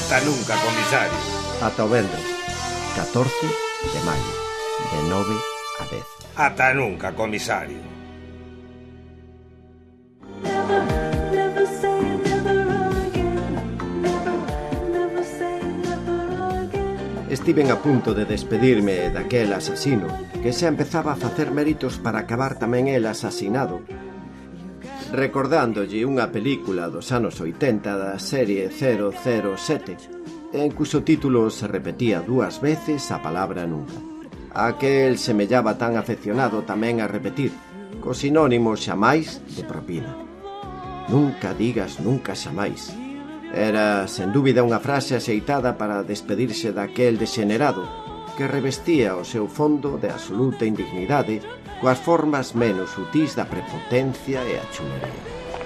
Ata nunca, comisario. Ata o vendres, 14 de maio, de 9 a 10. Ata nunca, comisario. Estiven a punto de despedirme daquel asasino que xa empezaba a facer méritos para acabar tamén el asasinado, recordándolle unha película dos anos 80 da serie 007, en cuxo título se repetía 2 veces a palabra nunca. Aquel semellaba tan afeccionado tamén a repetir, co sinónimo xamais de propina. Nunca digas nunca xamais. Era, sen dúbida, unha frase axeitada para despedirse daquel dexenerado que revestía o seu fondo de absoluta indignidade coas formas menos sutís da prepotencia e a chulería.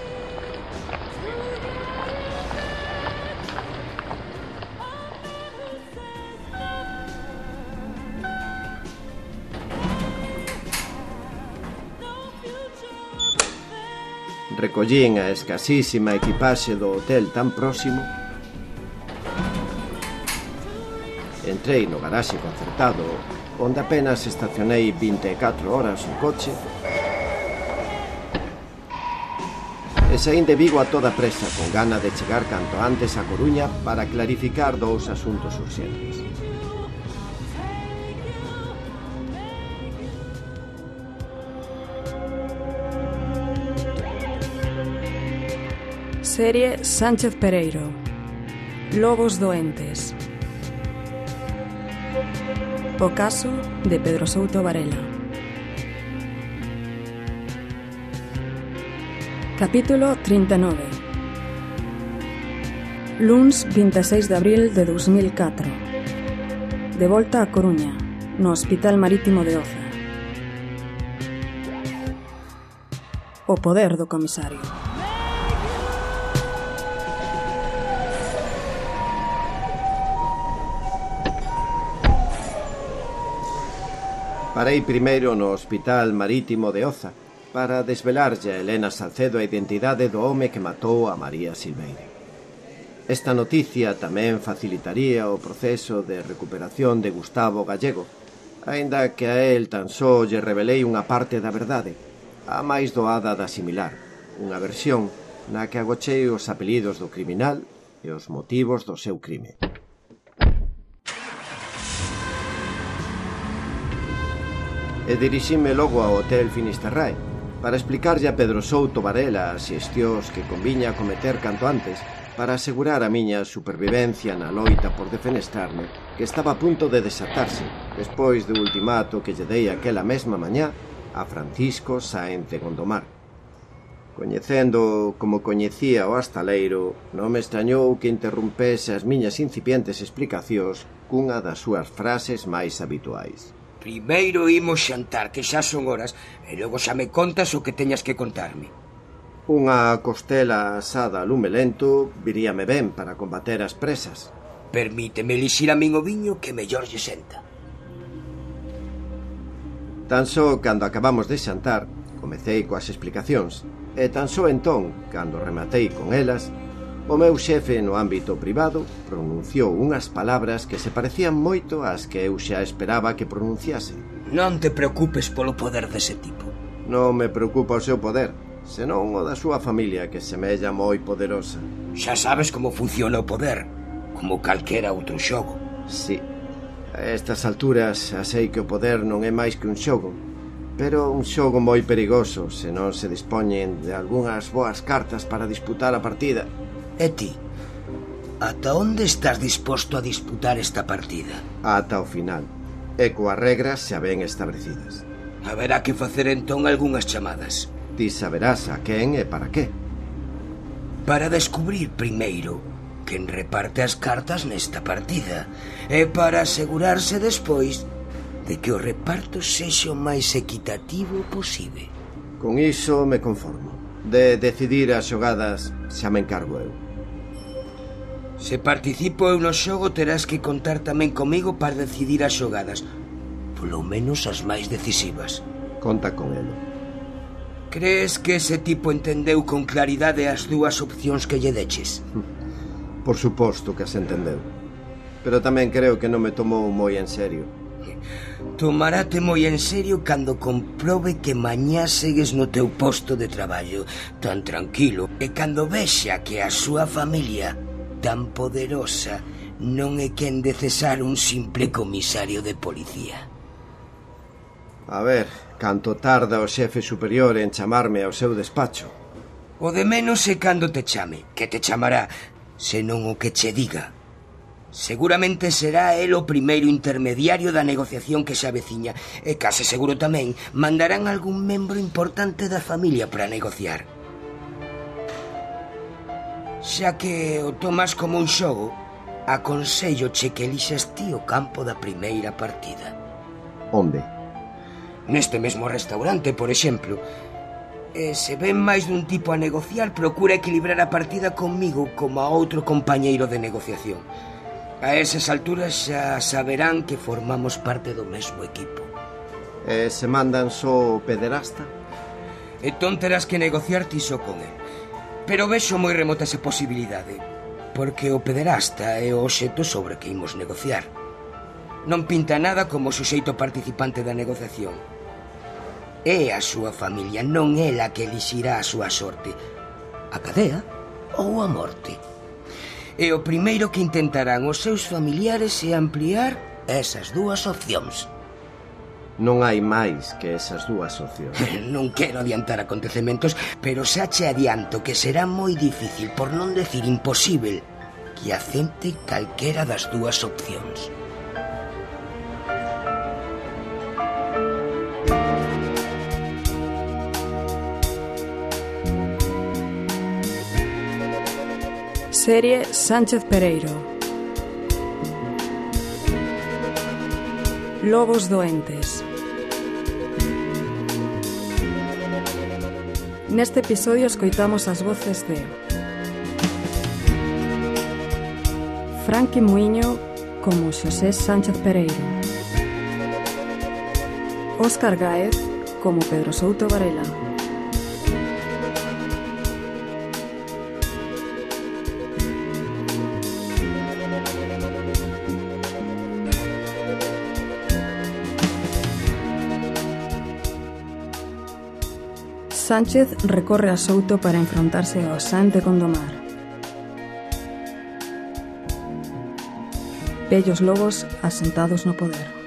Recollín a escasísima equipaxe do hotel tan próximo. Entrei no garaxe concertado, onde apenas estacionei 24 horas o coche, e saín de Vigo a toda presa, con gana de chegar canto antes a Coruña para clarificar 2 asuntos urxentes. Serie Sánchez Pereiro. Lobos doentes. O caso de Pedro Souto Varela. Capítulo 39. Luns 26 de abril de 2004. De volta a Coruña, no Hospital Marítimo de Oza. O poder do comisario. Parei primeiro no Hospital Marítimo de Oza para desvelarlle a Elena Salcedo a identidade do home que matou a María Silveira. Esta noticia tamén facilitaría o proceso de recuperación de Gustavo Gallego, aínda que a él tan só lle revelei unha parte da verdade, a máis doada de asimilar, unha versión na que agochei os apelidos do criminal e os motivos do seu crime. E dirixime logo ao Hotel Finisterrae para explicarlle a Pedro Souto Varela as xestións que conviña cometer canto antes para asegurar a miña supervivencia na loita por defenestrarme, que estaba a punto de desatarse despois do ultimato que lle dei aquela mesma mañá a Francisco Sáenz de Gondomar. Coñecendo como coñecía o astaleiro, non me extrañou que interrumpese as miñas incipientes explicacións cunha das súas frases máis habituais. Primeiro imos xantar, que xa son horas, e logo xa me contas o que teñas que contarme. Unha costela asada a lume lento viríame ben para combater as presas. Permíteme elixir a min o viño que mellor lle senta. Tan só cando acabamos de xantar, comecei coas explicacións, e tan só entón, cando rematei con elas, o meu xefe no ámbito privado pronunciou unhas palabras que se parecían moito ás que eu xa esperaba que pronunciase. Non te preocupes polo poder dese tipo. Non me preocupa o seu poder, senón o da súa familia, que semella moi poderosa. Xa sabes como funciona o poder, como calquera outro xogo. Sí, a estas alturas xa sei que o poder non é máis que un xogo, pero un xogo moi perigoso se non se dispoñen de algunhas boas cartas para disputar a partida. E ti, ata onde estás disposto a disputar esta partida? Ata o final, e coas regras xa ben establecidas. Haberá que facer entón algunhas chamadas. Ti saberás a quen e para qué. Para descubrir primeiro quen reparte as cartas nesta partida, e para asegurarse despois de que o reparto sexa o máis equitativo posible. Con iso me conformo. De decidir as xogadas xa me encargo eu. Se participo eu no xogo, terás que contar tamén comigo para decidir as xogadas, polo menos as máis decisivas. Conta con elo. Crees que ese tipo entendeu con claridade as dúas opcións que lle deches? Por suposto que as entendeu. Pero tamén creo que non me tomou moi en serio. Tomarate moi en serio cando comprobe que mañá segues no teu posto de traballo tan tranquilo e cando vexa que a súa familia tan poderosa non é quen de cesar un simple comisario de policía. A ver, canto tarda o xefe superior en chamarme ao seu despacho? O de menos é cando te chame, que te chamará, senón o que che diga. Seguramente será el o primeiro intermediario da negociación que se aveciña e case seguro tamén mandarán algún membro importante da familia para negociar. Xa que o tomas como un xogo, aconselloche que elixas ti o campo da primeira partida. Onde? Neste mesmo restaurante, por exemplo. E se ven máis dun tipo a negociar, procura equilibrar a partida comigo como a outro compañeiro de negociación. A esas alturas xa saberán que formamos parte do mesmo equipo. E se mandan só o pederasta? Entón terás que negociar ti só con el. Pero vexo moi remota esa posibilidade, porque o pederasta é o obxecto sobre que imos negociar. Non pinta nada como suxeito participante da negociación. É a súa familia, non é a que elixirá a súa sorte, a cadea ou a morte. E o primeiro que intentarán os seus familiares é ampliar esas dúas opcións. Non hai máis que esas dúas opcións. Non quero adiantar acontecementos, pero xa che adianto que será moi difícil, por non decir imposible, que acepte calquera das dúas opcións. Serie Sánchez Pereiro. Lobos doentes. Neste episodio escoitamos as voces de Franqui Muiño como Xosé Sánchez Pereiro, Óscar Gáez como Pedro Souto Varela, Sánchez recorre a Souto para enfrontarse ao Sáenz de Gondomar. Vellos lobos asentados no poder.